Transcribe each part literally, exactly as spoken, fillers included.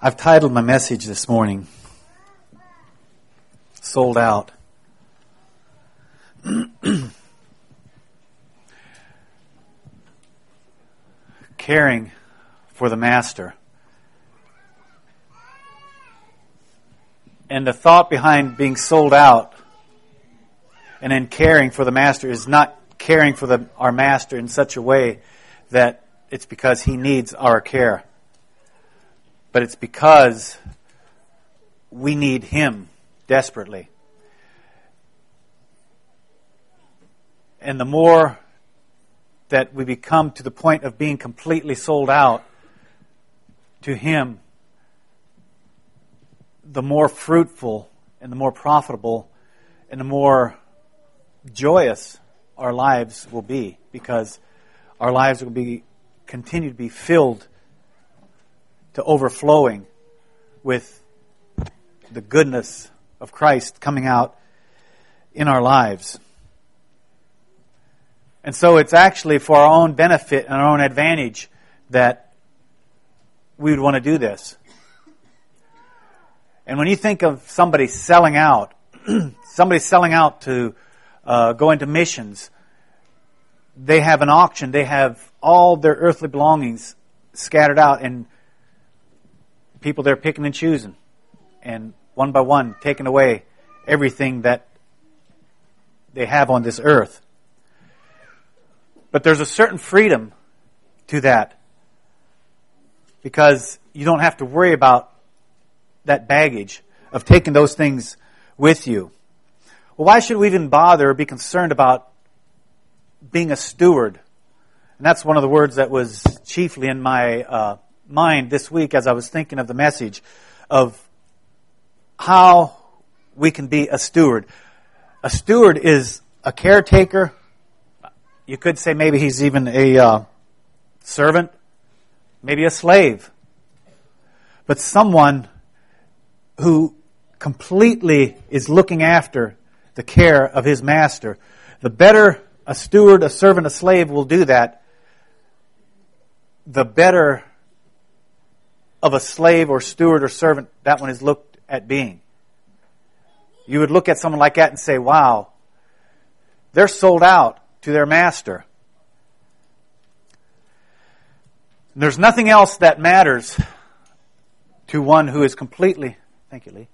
I've titled my message this morning, Sold Out. Caring for the Master. And the thought behind being sold out and then caring for the Master is not caring for the, our Master in such a way that it's because He needs our care. But it's because we need Him desperately. And the more that we become to the point of being completely sold out to Him, the more fruitful and the more profitable and the more joyous our lives will be, because our lives will be continue to be filled to overflowing with the goodness of Christ coming out in our lives. And so it's actually for our own benefit and our own advantage that we would want to do this. And when you think of somebody selling out, somebody selling out to uh, go into missions, they have an auction, they have all their earthly belongings scattered out, and people there picking and choosing, and one by one taking away everything that they have on this earth. But there's a certain freedom to that, because you don't have to worry about that baggage of taking those things with you. Well, why should we even bother or be concerned about being a steward? And that's one of the words that was chiefly in my uh, mind this week as I was thinking of the message of how we can be a steward. A steward is a caretaker. You could say maybe he's even a uh, servant, maybe a slave. But someone who completely is looking after the care of his master. The better a steward, a servant, a slave will do that, the better of a slave or steward or servant that one is looked at being. You would look at someone like that and say, wow, they're sold out to their master. And there's nothing else that matters to one who is completely, thank you, Lee,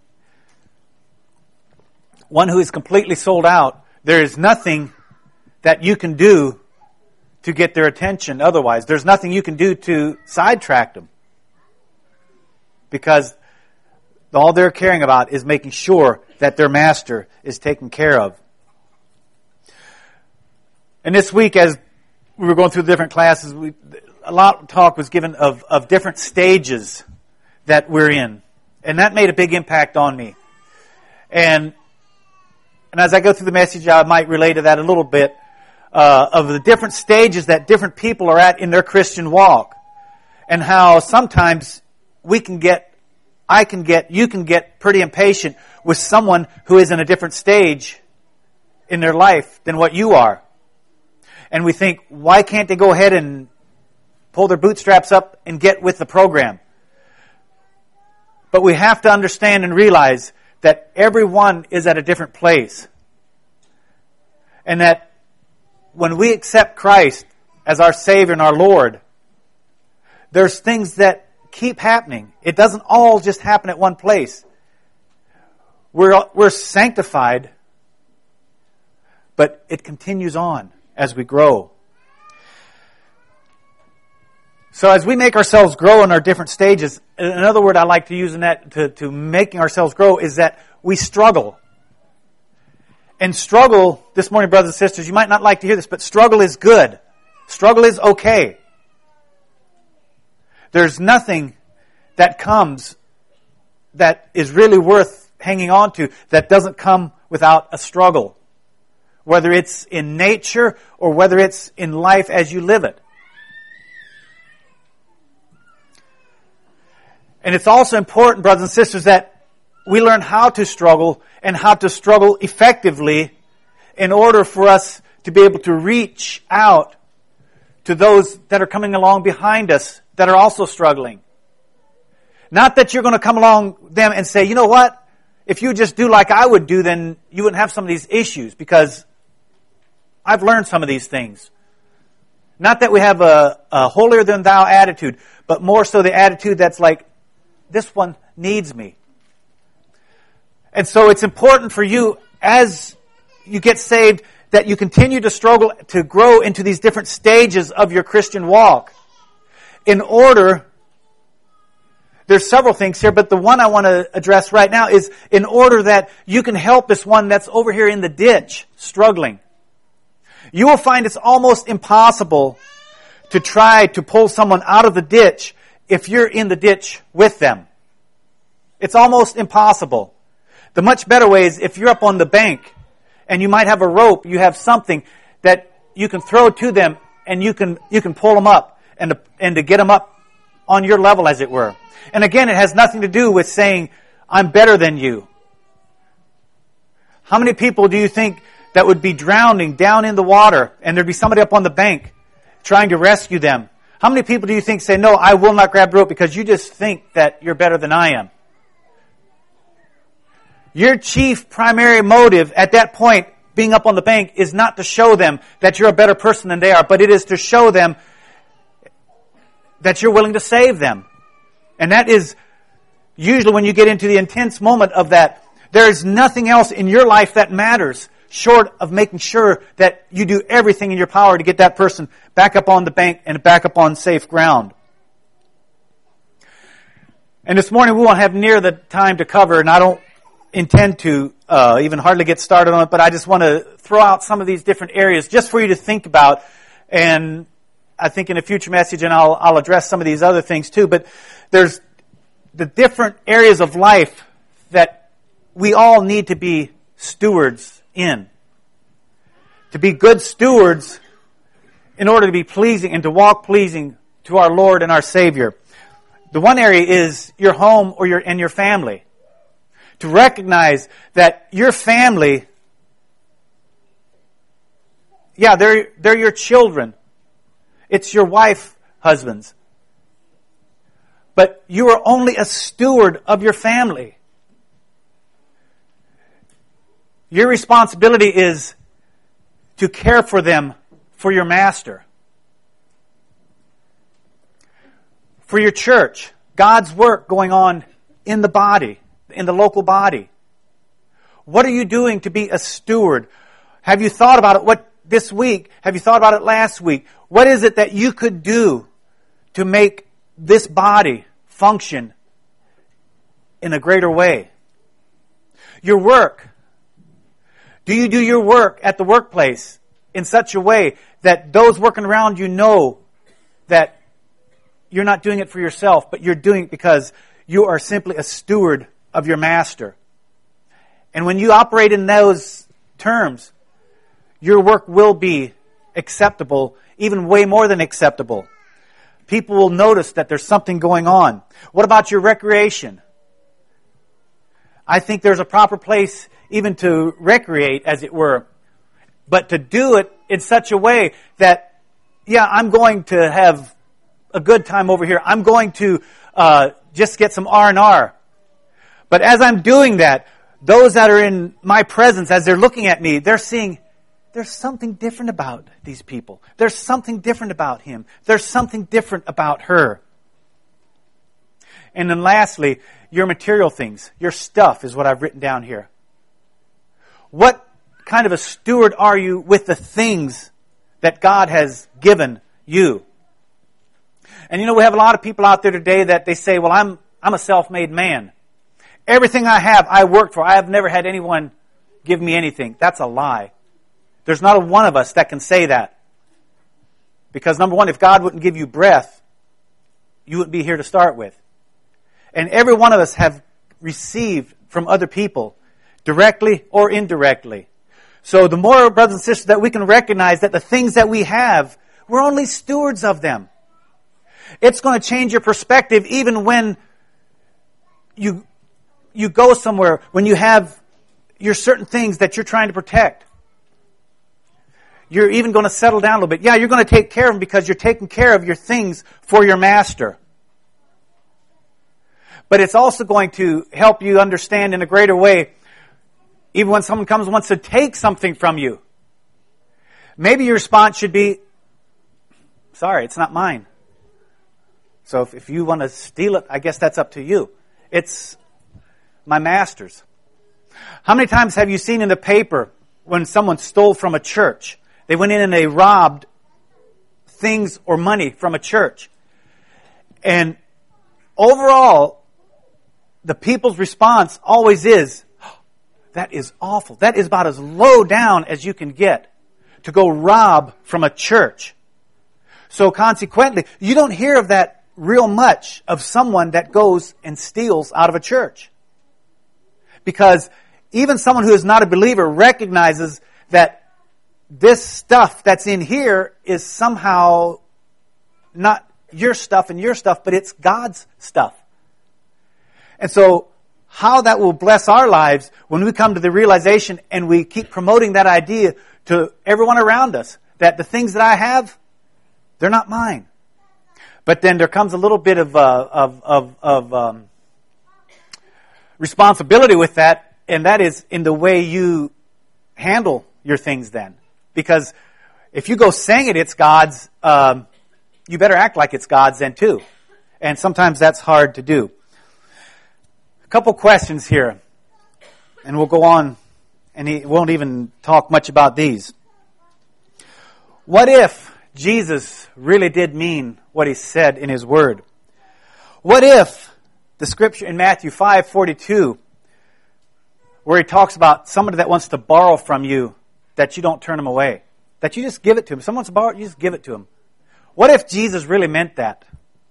one who is completely sold out. There is nothing that you can do to get their attention otherwise. There's nothing you can do to sidetrack them, because all they're caring about is making sure that their master is taken care of. And this week, as we were going through the different classes, we, a lot of talk was given of, of different stages that we're in. And that made a big impact on me. And and as I go through the message, I might relate to that a little bit, uh, of the different stages that different people are at in their Christian walk. And how sometimes we can get, I can get, you can get pretty impatient with someone who is in a different stage in their life than what you are. And we think, why can't they go ahead and pull their bootstraps up and get with the program? But we have to understand and realize that everyone is at a different place. And that when we accept Christ as our Savior and our Lord, there's things that keep happening. It doesn't all just happen at one place. We're, we're sanctified, but it continues on as we grow. So as we make ourselves grow in our different stages, another word I like to use in that to, to making ourselves grow is that we struggle. And struggle, this morning, brothers and sisters, you might not like to hear this, but struggle is good. Struggle is okay. There's nothing that comes that is really worth hanging on to that doesn't come without a struggle. Whether it's in nature or whether it's in life as you live it. And it's also important, brothers and sisters, that we learn how to struggle and how to struggle effectively in order for us to be able to reach out to those that are coming along behind us that are also struggling. Not that you're going to come along them and say, you know what? If you just do like I would do, then you wouldn't have some of these issues because I've learned some of these things. Not that we have a, a holier than thou attitude, but more so the attitude that's like, this one needs me. And so it's important for you as you get saved that you continue to struggle to grow into these different stages of your Christian walk. In order, there's several things here, but the one I want to address right now is in order that you can help this one that's over here in the ditch, struggling. You will find it's almost impossible to try to pull someone out of the ditch if you're in the ditch with them. It's almost impossible. The much better way is if you're up on the bank and you might have a rope, you have something that you can throw to them and you can you can pull them up and to, and to get them up on your level, as it were. And again, it has nothing to do with saying, I'm better than you. How many people do you think that would be drowning down in the water and there'd be somebody up on the bank trying to rescue them? How many people do you think say, no, I will not grab the rope because you just think that you're better than I am? Your chief primary motive at that point, being up on the bank, is not to show them that you're a better person than they are, but it is to show them that you're willing to save them. And that is usually when you get into the intense moment of that. There is nothing else in your life that matters short of making sure that you do everything in your power to get that person back up on the bank and back up on safe ground. And this morning we won't have near the time to cover, and I don't intend to uh, even hardly get started on it, but I just want to throw out some of these different areas just for you to think about. And I think in a future message, and I'll, I'll address some of these other things too, but there's the different areas of life that we all need to be stewards in. To be good stewards in order to be pleasing and to walk pleasing to our Lord and our Savior. The one area is your home or your and your family. To recognize that your family, yeah, they're they're your children. It's your wife, husbands. But you are only a steward of your family. Your responsibility is to care for them for your master. For your church, God's work going on in the body, in the local body. What are you doing to be a steward? Have you thought about it what this week? Have you thought about it last week? What is it that you could do to make this body function in a greater way? Your work. Do you do your work at the workplace in such a way that those working around you know that you're not doing it for yourself, but you're doing it because you are simply a steward of your master? And when you operate in those terms, your work will be acceptable, even way more than acceptable. People will notice that there's something going on. What about your recreation? I think there's a proper place even to recreate, as it were, but to do it in such a way that, yeah, I'm going to have a good time over here. I'm going to uh, just get some R and R. But as I'm doing that, those that are in my presence, as they're looking at me, they're seeing there's something different about these people. There's something different about him. There's something different about her. And then lastly, your material things, your stuff is what I've written down here. What kind of a steward are you with the things that God has given you? And you know, we have a lot of people out there today that they say, well, I'm I'm a self-made man. Everything I have, I worked for. I have never had anyone give me anything. That's a lie. There's not a one of us that can say that. Because number one, if God wouldn't give you breath, you wouldn't be here to start with. And every one of us have received from other people, directly or indirectly. So the more, brothers and sisters, that we can recognize that the things that we have, we're only stewards of them. It's going to change your perspective even when you you go somewhere, when you have your certain things that you're trying to protect. You're even going to settle down a little bit. Yeah, you're going to take care of them because you're taking care of your things for your master. But it's also going to help you understand in a greater way, even when someone comes and wants to take something from you. Maybe your response should be, sorry, it's not mine. So if, if you want to steal it, I guess that's up to you. It's my master's. How many times have you seen in the paper when someone stole from a church? They went in and they robbed things or money from a church. And overall, the people's response always is, oh, that is awful. That is about as low down as you can get to go rob from a church. So consequently, you don't hear of that real much of someone that goes and steals out of a church. Because even someone who is not a believer recognizes that this stuff that's in here is somehow not your stuff and your stuff, but it's God's stuff. And so how that will bless our lives when we come to the realization and we keep promoting that idea to everyone around us, that the things that I have, they're not mine. But then there comes a little bit of uh, of of, of um, responsibility with that, and that is in the way you handle your things then. Because if you go saying it, it's God's, um, you better act like it's God's then too. And sometimes that's hard to do. A couple questions here, and we'll go on, and he won't even talk much about these. What if Jesus really did mean what he said in his word? What if the scripture in Matthew five forty-two, where he talks about somebody that wants to borrow from you, that you don't turn him away, that you just give it to him. If someone wants to borrow it, you just give it to him. What if Jesus really meant that?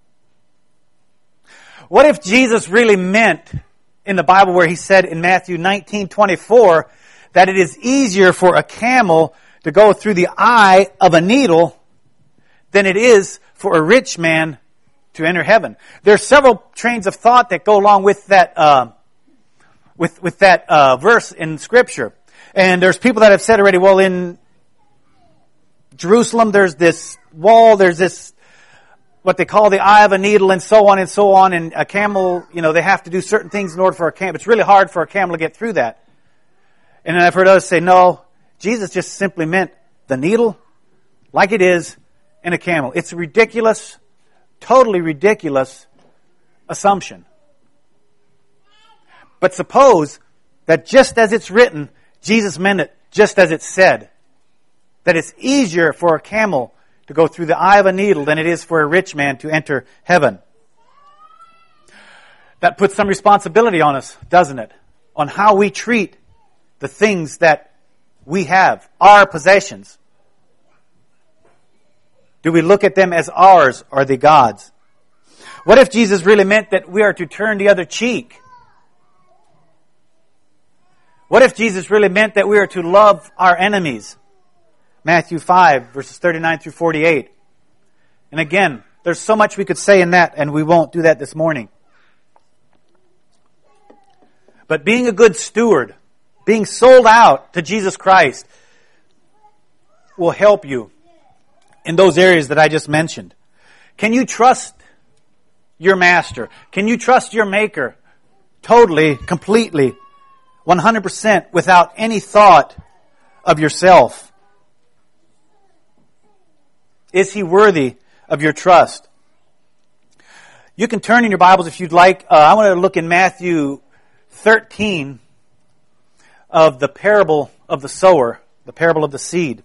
What if Jesus really meant in the Bible where he said in Matthew nineteen twenty-four that it is easier for a camel to go through the eye of a needle than it is for a rich man to enter heaven? There are several trains of thought that go along with that uh, with with that uh, verse in Scripture. And there's people that have said already, well, in Jerusalem there's this wall, there's this what they call the eye of a needle, and so on and so on. And a camel, you know, they have to do certain things in order for a camel. It's really hard for a camel to get through that. And then I've heard others say, no, Jesus just simply meant the needle like it is in a camel. It's a ridiculous, totally ridiculous assumption. But suppose that just as it's written, Jesus meant it just as it's said. That it's easier for a camel to go through the eye of a needle than it is for a rich man to enter heaven. That puts some responsibility on us, doesn't it? On how we treat the things that we have, our possessions. Do we look at them as ours, or are they God's? What if Jesus really meant that we are to turn the other cheek? What if Jesus really meant that we are to love our enemies? Matthew five, verses thirty-nine through forty-eight. And again, there's so much we could say in that, and we won't do that this morning. But being a good steward, being sold out to Jesus Christ, will help you in those areas that I just mentioned. Can you trust your master? Can you trust your maker totally, completely, one hundred percent without any thought of yourself? Is he worthy of your trust? You can turn in your Bibles if you'd like. Uh, I want to look in Matthew thirteen of the parable of the sower, the parable of the seed.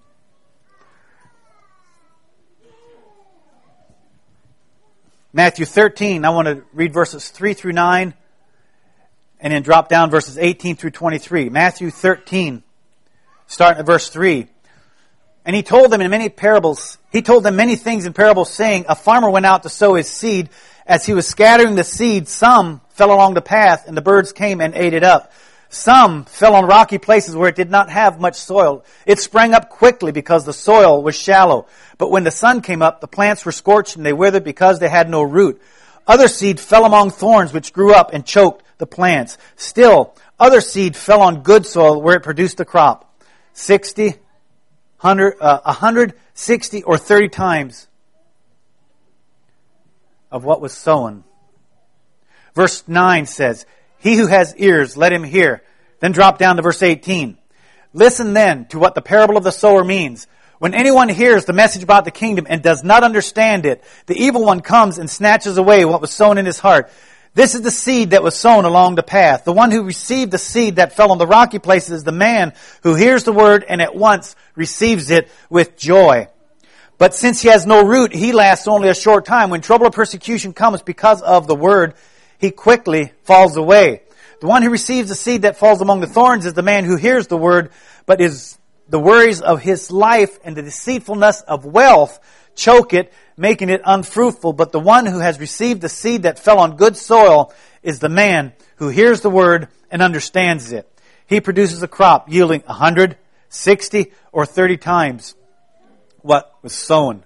Matthew thirteen, I want to read verses three through nine and then drop down verses eighteen through twenty-three. Matthew thirteen, starting at verse three. And he told them in many parables, he told them many things in parables, saying, a farmer went out to sow his seed. As he was scattering the seed, some fell along the path, and the birds came and ate it up. Some fell on rocky places where it did not have much soil. It sprang up quickly because the soil was shallow. But when the sun came up, the plants were scorched and they withered because they had no root. Other seed fell among thorns which grew up and choked the plants. Still, other seed fell on good soil where it produced a crop. Sixty, hundred, uh, a hundred, sixty, or thirty times of what was sown. Verse nine says, he who has ears, let him hear. Then drop down to verse eighteen. Listen then to what the parable of the sower means. When anyone hears the message about the kingdom and does not understand it, the evil one comes and snatches away what was sown in his heart. This is the seed that was sown along the path. The one who received the seed that fell on the rocky places is the man who hears the word and at once receives it with joy. But since he has no root, he lasts only a short time. When trouble or persecution comes because of the word, he quickly falls away. The one who receives the seed that falls among the thorns is the man who hears the word, but is the worries of his life and the deceitfulness of wealth choke it, making it unfruitful. But the one who has received the seed that fell on good soil is the man who hears the word and understands it. He produces a crop yielding a hundred, sixty, or thirty times what was sown.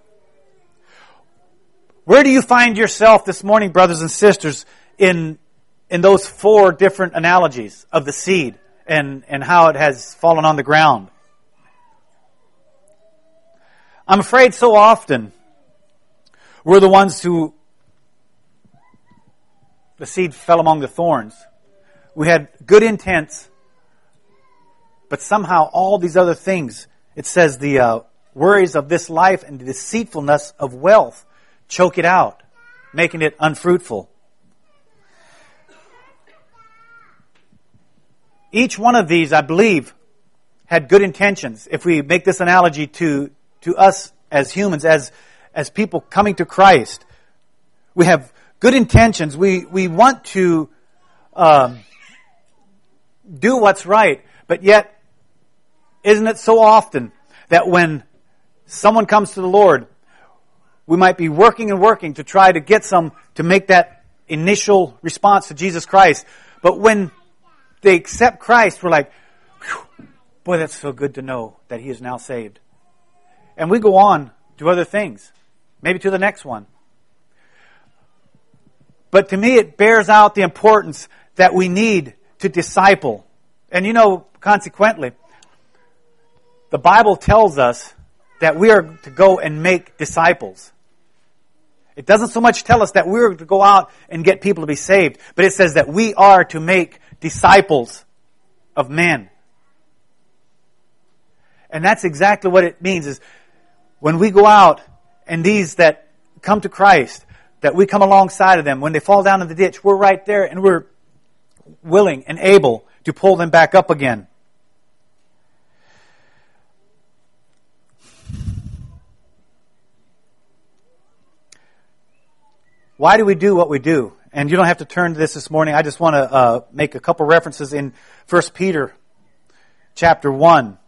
Where do you find yourself this morning, brothers and sisters, in in those four different analogies of the seed and, and how it has fallen on the ground? I'm afraid so often we're the ones who, the seed fell among the thorns. We had good intents, but somehow all these other things, it says the uh, worries of this life and the deceitfulness of wealth choke it out, making it unfruitful. Each one of these, I believe, had good intentions. If we make this analogy to, to us as humans, as, as people coming to Christ, we have good intentions. We, we want to um, do what's right, but yet, isn't it so often that when someone comes to the Lord, we might be working and working to try to get some, to make that initial response to Jesus Christ, but when they accept Christ, we're like, boy, that's so good to know that He is now saved. And we go on to other things, maybe to the next one. But to me, it bears out the importance that we need to disciple. And you know, consequently, the Bible tells us that we are to go and make disciples. It doesn't so much tell us that we're to go out and get people to be saved, but it says that we are to make disciples of men. And that's exactly what it means, is when we go out and these that come to Christ, that we come alongside of them. When they fall down in the ditch, we're right there and we're willing and able to pull them back up again. Why do we do what we do? And you don't have to turn to this this morning. I just want to uh, make a couple references in First Peter chapter one.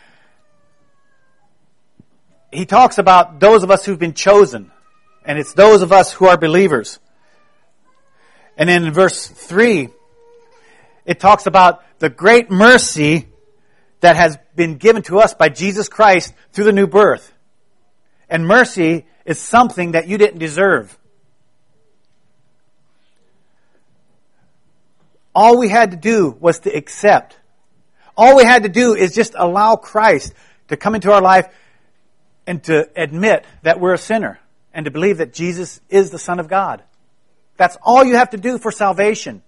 He talks about those of us who've been chosen. And it's those of us who are believers. And then in verse three, it talks about the great mercy that has been given to us by Jesus Christ through the new birth. And mercy is something that you didn't deserve. All we had to do was to accept. All we had to do is just allow Christ to come into our life and to admit that we're a sinner and to believe that Jesus is the Son of God. That's all you have to do for salvation.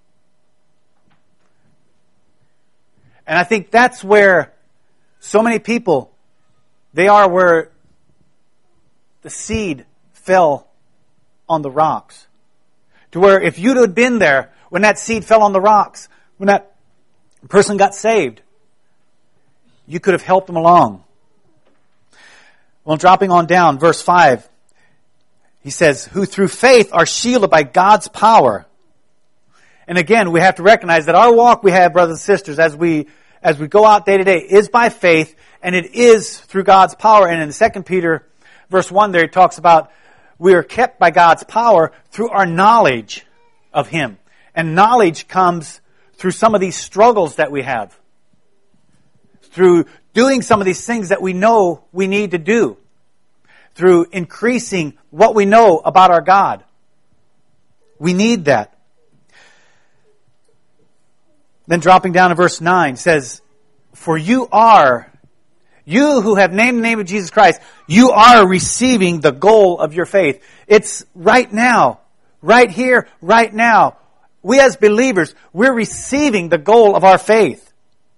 And I think that's where so many people, they are where the seed fell on the rocks. To where if you'd have been there when that seed fell on the rocks, when that person got saved, you could have helped them along. Well, dropping on down, verse five, he says, who through faith are shielded by God's power. And again, we have to recognize that our walk we have, brothers and sisters, as we as we go out day to day, is by faith, and it is through God's power. And in Second Peter, verse one there, he talks about we are kept by God's power through our knowledge of Him. And knowledge comes through some of these struggles that we have. Through doing some of these things that we know we need to do. Through increasing what we know about our God. We need that. Then dropping down to verse nine says, for you are, you who have named the name of Jesus Christ, you are receiving the goal of your faith. It's right now, right here, right now. We as believers, we're receiving the goal of our faith.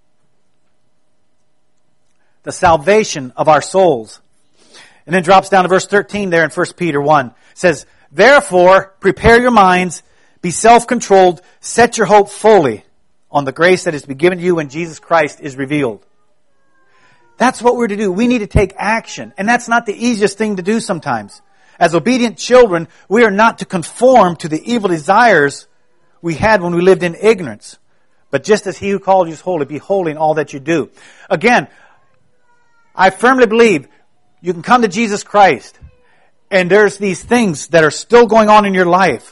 The salvation of our souls. And then drops down to verse thirteen there in First Peter one. It says, therefore, prepare your minds, be self-controlled, set your hope fully on the grace that is to be given to you when Jesus Christ is revealed. That's what we're to do. We need to take action. And that's not the easiest thing to do sometimes. As obedient children, we are not to conform to the evil desires we had when we lived in ignorance. But just as He who called you is holy, be holy in all that you do. Again, I firmly believe you can come to Jesus Christ and there's these things that are still going on in your life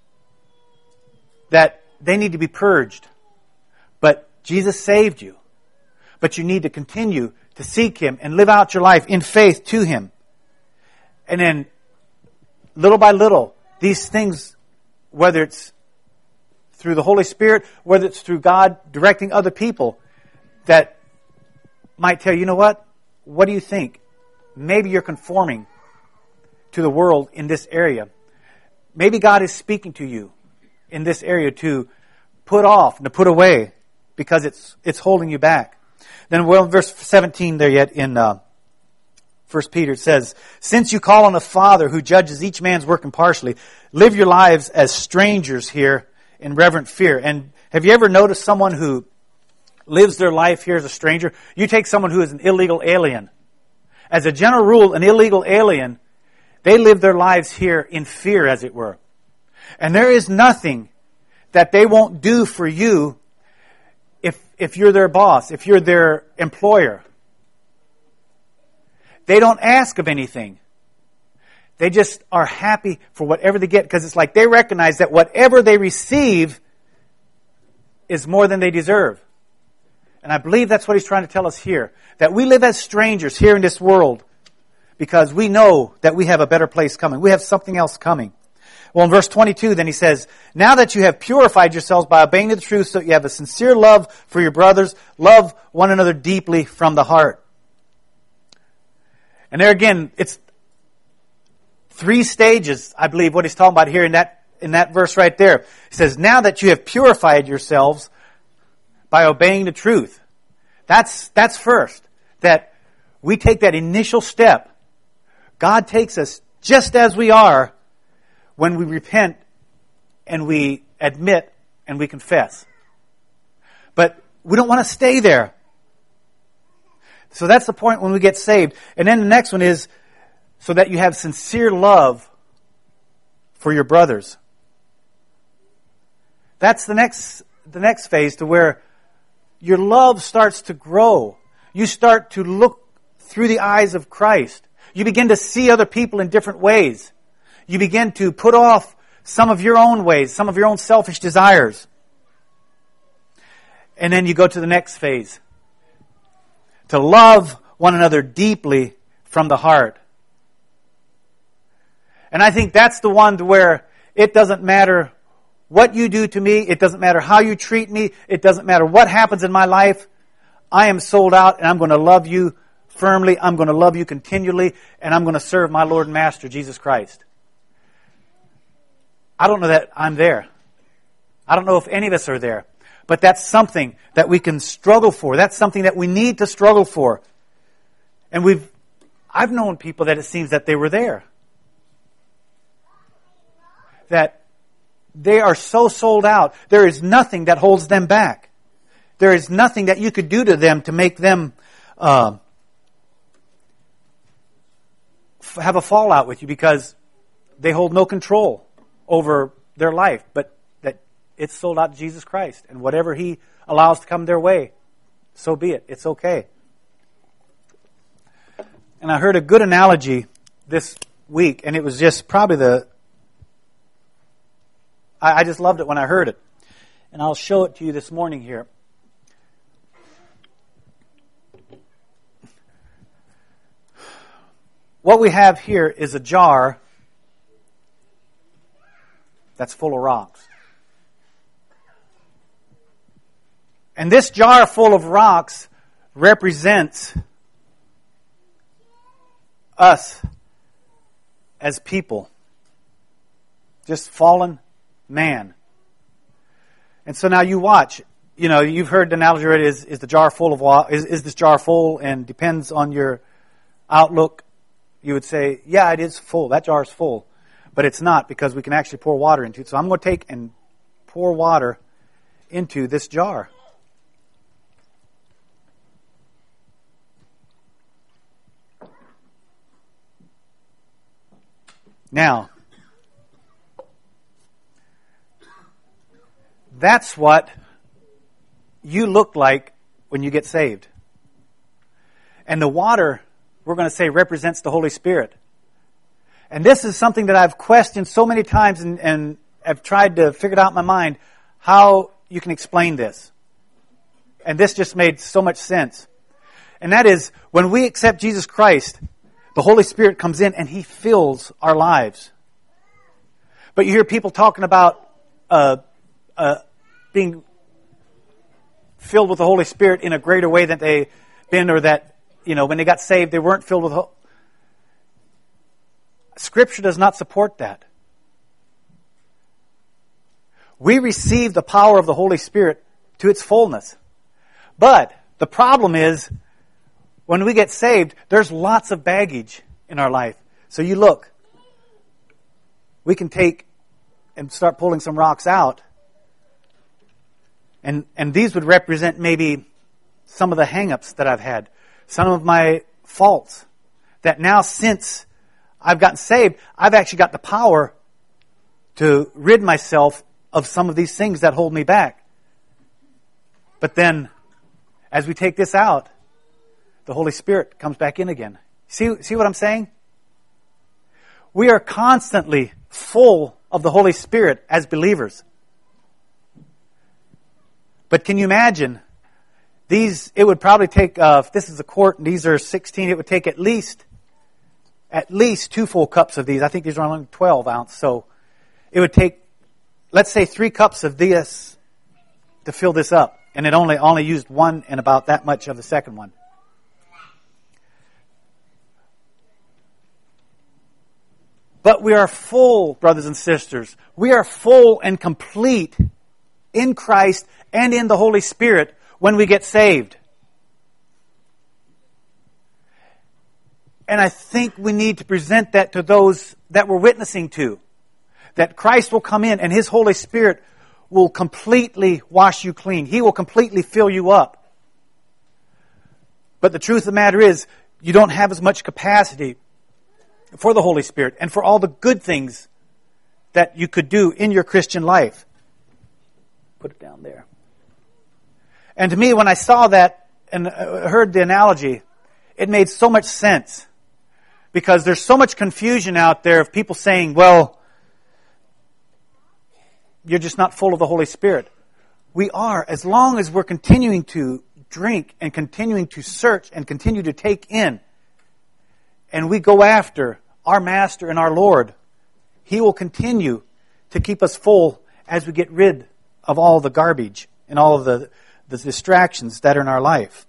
that they need to be purged. But Jesus saved you. But you need to continue to seek Him and live out your life in faith to Him. And then, little by little, these things, whether it's through the Holy Spirit, whether it's through God directing other people, that might tell you, you know what? What do you think? Maybe you're conforming to the world in this area. Maybe God is speaking to you in this area to put off and to put away because it's it's holding you back. Then, well, verse seventeen there yet in uh, First Peter, it says, since you call on the Father who judges each man's work impartially, live your lives as strangers here in reverent fear. And have you ever noticed someone who lives their life here as a stranger? You take someone who is an illegal alien. As a general rule, an illegal alien, they live their lives here in fear, as it were. And there is nothing that they won't do for you if if you're their boss, if you're their employer. They don't ask of anything. They just are happy for whatever they get, because it's like they recognize that whatever they receive is more than they deserve. And I believe that's what He's trying to tell us here. That we live as strangers here in this world because we know that we have a better place coming. We have something else coming. Well, in verse twenty-two, then he says, now that you have purified yourselves by obeying the truth, so that you have a sincere love for your brothers, love one another deeply from the heart. And there again, it's three stages, I believe, what he's talking about here in that in that verse right there. He says, now that you have purified yourselves by obeying the truth. That's that's first. That we take that initial step. God takes us just as we are when we repent and we admit and we confess. But we don't want to stay there. So that's the point when we get saved. And then the next one is so that you have sincere love for your brothers. That's the next the next phase, to where your love starts to grow. You start to look through the eyes of Christ. You begin to see other people in different ways. You begin to put off some of your own ways, some of your own selfish desires. And then you go to the next phase. To love one another deeply from the heart. And I think that's the one to where it doesn't matter what you do to me. It doesn't matter how you treat me. It doesn't matter what happens in my life. I am sold out and I'm going to love you firmly. I'm going to love you continually. And I'm going to serve my Lord and Master, Jesus Christ. I don't know that I'm there. I don't know if any of us are there. But that's something that we can struggle for. That's something that we need to struggle for. And we've, I've known people that it seems that they were there. That they are so sold out. There is nothing that holds them back. There is nothing that you could do to them to make them uh, f- have a fallout with you, because they hold no control over their life. But that it's sold out to Jesus Christ. And whatever He allows to come their way, so be it. It's okay. And I heard a good analogy this week, and it was just probably the... I just loved it when I heard it. And I'll show it to you this morning here. What we have here is a jar that's full of rocks. And this jar full of rocks represents us as people. Just fallen man. And so now you watch. You know, you've heard the analogy already, is, is the jar full of water? Is, is this jar full? And depends on your outlook. You would say, yeah, it is full. That jar is full. But it's not, because we can actually pour water into it. So I'm going to take and pour water into this jar. Now, that's what you look like when you get saved. And the water, we're going to say, represents the Holy Spirit. And this is something that I've questioned so many times, and, and I've tried to figure it out in my mind how you can explain this. And this just made so much sense. And that is, when we accept Jesus Christ, the Holy Spirit comes in and He fills our lives. But you hear people talking about uh, uh, being filled with the Holy Spirit in a greater way than they've been, or that, you know, when they got saved, they weren't filled with the Holy Spirit. Scripture does not support that. We receive the power of the Holy Spirit to its fullness. But the problem is, when we get saved, there's lots of baggage in our life. So you look, we can take and start pulling some rocks out. And, and these would represent maybe some of the hang-ups that I've had. Some of my faults. That now, since I've gotten saved, I've actually got the power to rid myself of some of these things that hold me back. But then, as we take this out, the Holy Spirit comes back in again. See, see what I'm saying? We are constantly full of the Holy Spirit as believers. But can you imagine, these, it would probably take, uh, if this is a quart and these are sixteen, it would take at least At least two full cups of these. I think these are only twelve ounce. So it would take, let's say, three cups of this to fill this up. And it only only used one and about that much of the second one. But we are full, brothers and sisters. We are full and complete in Christ and in the Holy Spirit when we get saved. And I think we need to present that to those that we're witnessing to. That Christ will come in and His Holy Spirit will completely wash you clean. He will completely fill you up. But the truth of the matter is, you don't have as much capacity for the Holy Spirit and for all the good things that you could do in your Christian life. Put it down there. And to me, when I saw that and heard the analogy, it made so much sense. Because there's so much confusion out there of people saying, well, you're just not full of the Holy Spirit. We are, as long as we're continuing to drink and continuing to search and continue to take in. And we go after our Master and our Lord. He will continue to keep us full as we get rid of all the garbage and all of the, the distractions that are in our life.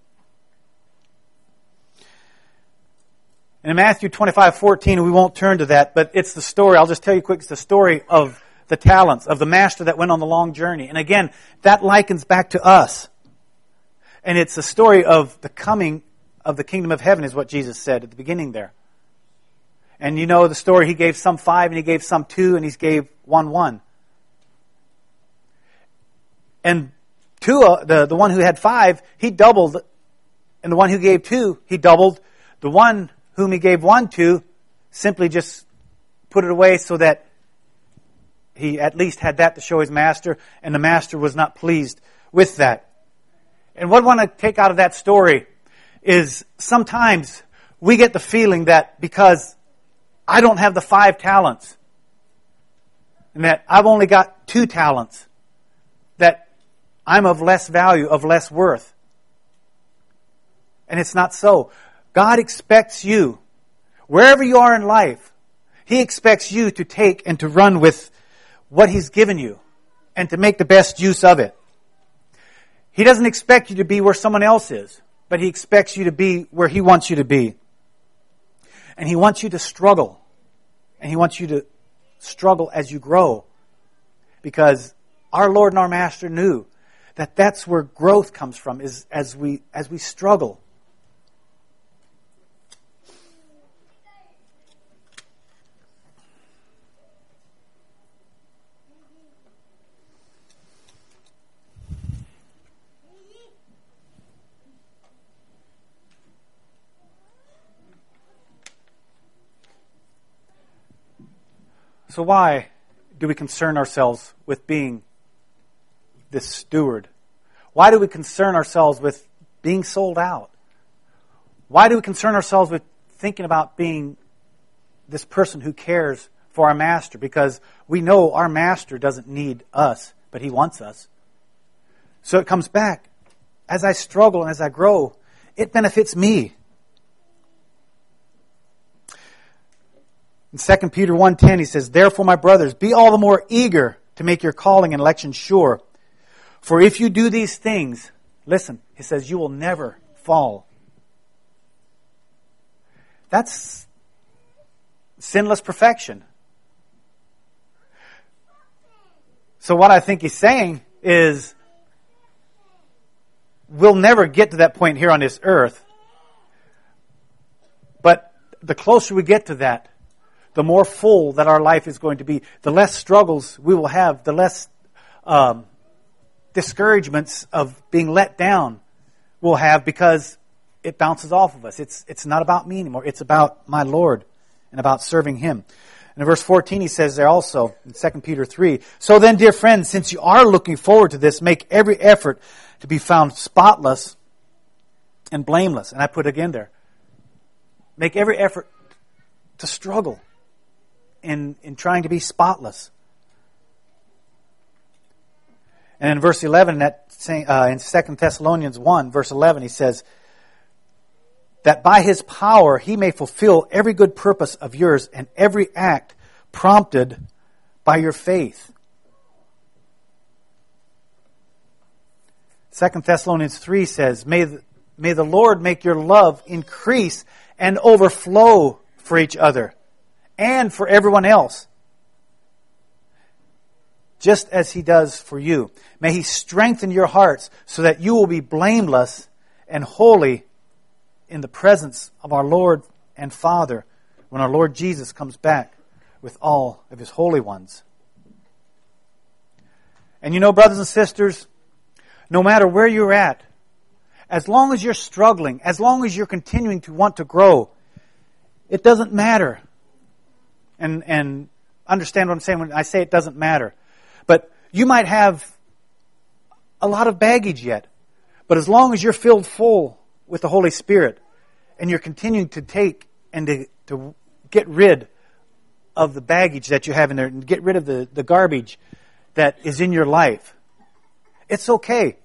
In Matthew twenty-five fourteen, we won't turn to that, but it's the story. I'll just tell you quick. It's the story of the talents, of the master that went on the long journey. And again, that likens back to us. And it's the story of the coming of the kingdom of heaven, is what Jesus said at the beginning there. And you know the story. He gave some five, and He gave some two, and He gave one one. And two, uh, the, the one who had five, he doubled. And the one who gave two, he doubled. The one whom He gave one to simply just put it away so that he at least had that to show his master, and the master was not pleased with that. And what I want to take out of that story is sometimes we get the feeling that because I don't have the five talents, and that I've only got two talents, that I'm of less value, of less worth. And it's not so. God expects you, wherever you are in life, He expects you to take and to run with what He's given you and to make the best use of it. He doesn't expect you to be where someone else is, but He expects you to be where He wants you to be. And He wants you to struggle. And He wants you to struggle as you grow. Because our Lord and our Master knew that that's where growth comes from, is as we as we struggle. So why do we concern ourselves with being this steward? Why do we concern ourselves with being sold out? Why do we concern ourselves with thinking about being this person who cares for our Master? Because we know our Master doesn't need us, but He wants us. So it comes back. As I struggle and as I grow, it benefits me. In Second Peter one ten, he says, "Therefore, my brothers, be all the more eager to make your calling and election sure. For if you do these things," listen, he says, "you will never fall." That's sinless perfection. So what I think he's saying is, we'll never get to that point here on this earth. But the closer we get to that, the more full that our life is going to be. The less struggles we will have, the less um, discouragements of being let down we'll have, because it bounces off of us. It's it's not about me anymore. It's about my Lord and about serving Him. And in verse fourteen, he says there also, in Second Peter three, "So then, dear friends, since you are looking forward to this, make every effort to be found spotless and blameless." And I put again there, make every effort to struggle in, in trying to be spotless. And in verse eleven, that uh, in Second Thessalonians one, verse eleven, he says, "That by His power He may fulfill every good purpose of yours and every act prompted by your faith." Second Thessalonians three says, May the, may the Lord make your love increase and overflow for each other and for everyone else, just as He does for you. May He strengthen your hearts so that you will be blameless and holy in the presence of our Lord and Father when our Lord Jesus comes back with all of His holy ones. And you know, brothers and sisters, no matter where you're at, as long as you're struggling, as long as you're continuing to want to grow, it doesn't matter. And, and understand what I'm saying when I say it doesn't matter. But you might have a lot of baggage yet. But as long as you're filled full with the Holy Spirit and you're continuing to take and to, to get rid of the baggage that you have in there and get rid of the, the garbage that is in your life, it's okay.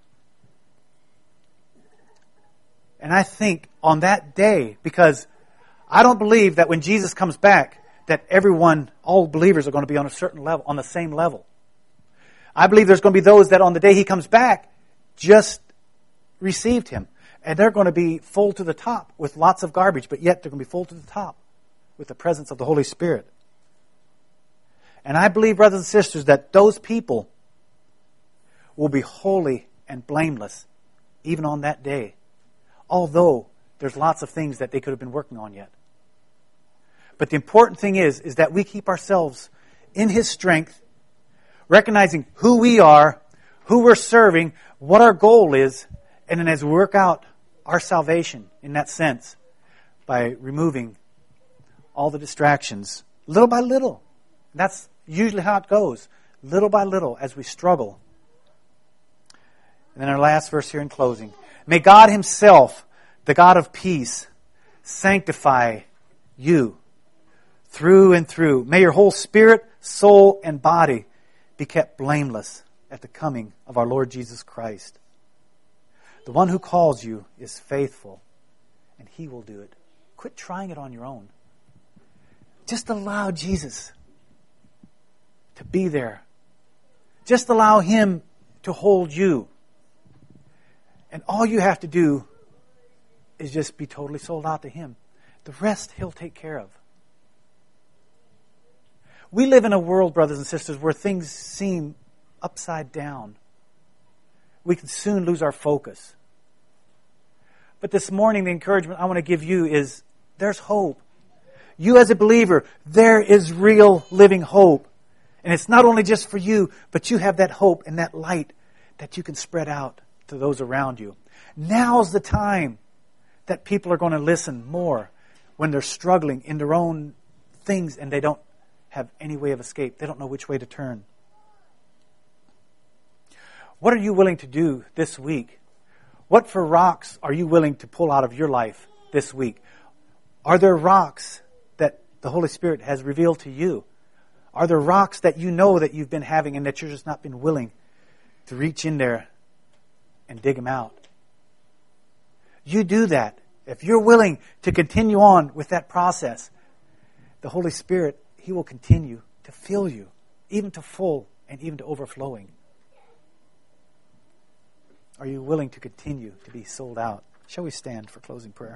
And I think on that day, because I don't believe that when Jesus comes back, that everyone, all believers are going to be on a certain level, on the same level. I believe there's going to be those that on the day He comes back just received Him. And they're going to be full to the top with lots of garbage, but yet they're going to be full to the top with the presence of the Holy Spirit. And I believe, brothers and sisters, that those people will be holy and blameless even on that day, although there's lots of things that they could have been working on yet. But the important thing is, is that we keep ourselves in His strength, recognizing who we are, who we're serving, what our goal is, and then as we work out our salvation in that sense by removing all the distractions, little by little. That's usually how it goes, little by little as we struggle. And then our last verse here in closing. May God Himself, the God of peace, sanctify you through and through. May your whole spirit, soul, and body be kept blameless at the coming of our Lord Jesus Christ. The one who calls you is faithful, and He will do it. Quit trying it on your own. Just allow Jesus to be there. Just allow Him to hold you. And all you have to do is just be totally sold out to Him. The rest He'll take care of. We live in a world, brothers and sisters, where things seem upside down, we can soon lose our focus. But this morning, the encouragement I want to give you is there's hope. You as a believer, there is real living hope. And it's not only just for you, but you have that hope and that light that you can spread out to those around you. Now's the time that people are going to listen more when they're struggling in their own things and they don't have any way of escape. They don't know which way to turn. What are you willing to do this week? What for rocks are you willing to pull out of your life this week? Are there rocks that the Holy Spirit has revealed to you? Are there rocks that you know that you've been having and that you've just not been willing to reach in there and dig them out? You do that. If you're willing to continue on with that process, the Holy Spirit, He will continue to fill you, even to full and even to overflowing. Are you willing to continue to be sold out? Shall we stand for closing prayer?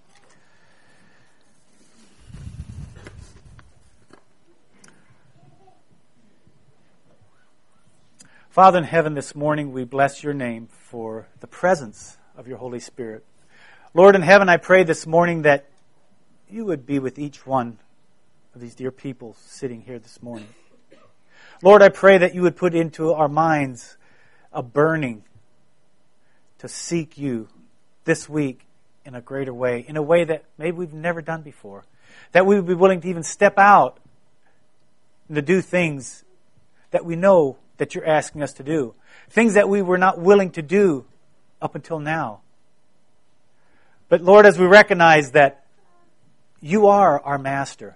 Father in heaven, this morning we bless your name for the presence of your Holy Spirit. Lord in heaven, I pray this morning that you would be with each one of these dear people sitting here this morning. Lord, I pray that you would put into our minds a burning to seek you this week in a greater way, in a way that maybe we've never done before. That we would be willing to even step out and to do things that we know that you're asking us to do. Things that we were not willing to do up until now. But Lord, as we recognize that you are our master,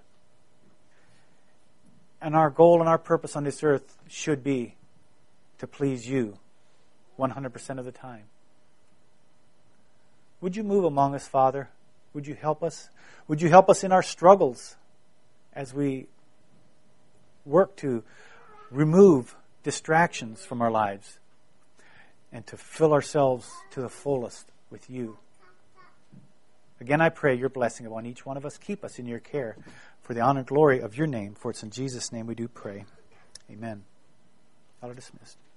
and our goal and our purpose on this earth should be to please you one hundred percent of the time. Would you move among us, Father? Would you help us? Would you help us in our struggles as we work to remove distractions from our lives and to fill ourselves to the fullest with you? Again, I pray your blessing upon each one of us. Keep us in your care for the honor and glory of your name. For it's in Jesus' name we do pray. Amen. Y'all are dismissed.